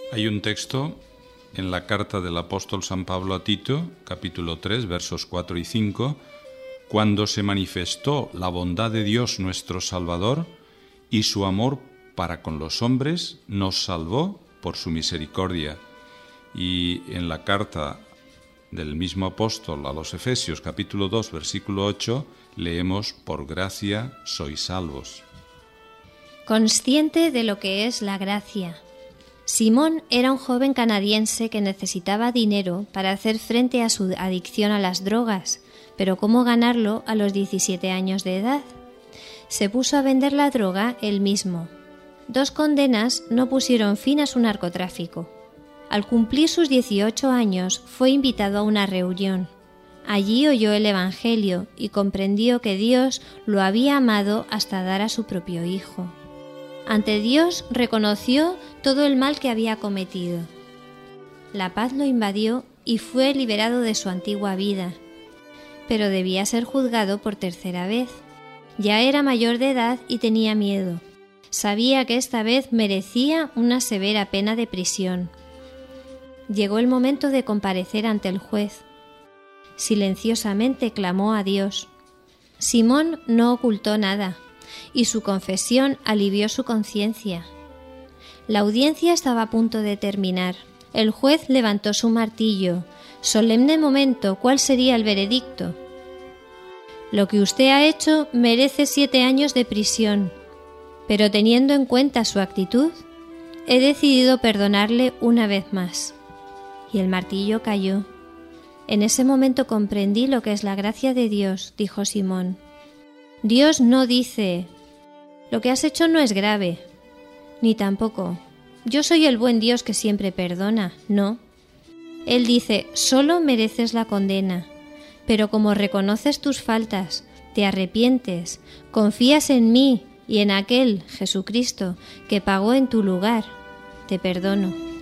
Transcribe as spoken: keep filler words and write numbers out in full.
Hay un texto en la carta del apóstol San Pablo a Tito, capítulo tres, versos cuatro y cinco, cuando se manifestó la bondad de Dios nuestro Salvador y su amor para con los hombres, nos salvó por su misericordia. Y en la carta del mismo apóstol a los Efesios, capítulo dos, versículo ocho, leemos: por gracia sois salvos. Consciente de lo que es la gracia, Simón era un joven canadiense que necesitaba dinero para hacer frente a su adicción a las drogas, pero ¿cómo ganarlo a los diecisiete años de edad? Se puso a vender la droga él mismo. Dos condenas no pusieron fin a su narcotráfico. Al cumplir sus dieciocho años fue invitado a una reunión. Allí oyó el Evangelio y comprendió que Dios lo había amado hasta dar a su propio Hijo. Ante Dios reconoció todo el mal que había cometido. La paz lo invadió y fue liberado de su antigua vida, pero debía ser juzgado por tercera vez. Ya era mayor de edad y tenía miedo. Sabía que esta vez merecía una severa pena de prisión. Llegó el momento de comparecer ante el juez. Silenciosamente clamó a Dios. Simón no ocultó nada, y su confesión alivió su conciencia. La audiencia estaba a punto de terminar. El juez levantó su martillo. Solemne momento, ¿cuál sería el veredicto? Lo que usted ha hecho merece siete años de prisión, pero teniendo en cuenta su actitud, he decidido perdonarle una vez más. Y el martillo cayó. En ese momento comprendí lo que es la gracia de Dios, dijo Simón. Dios no dice: lo que has hecho no es grave, ni tampoco: yo soy el buen Dios que siempre perdona. No. Él dice: solo mereces la condena, pero como reconoces tus faltas, te arrepientes, confías en mí y en aquel, Jesucristo, que pagó en tu lugar, te perdono.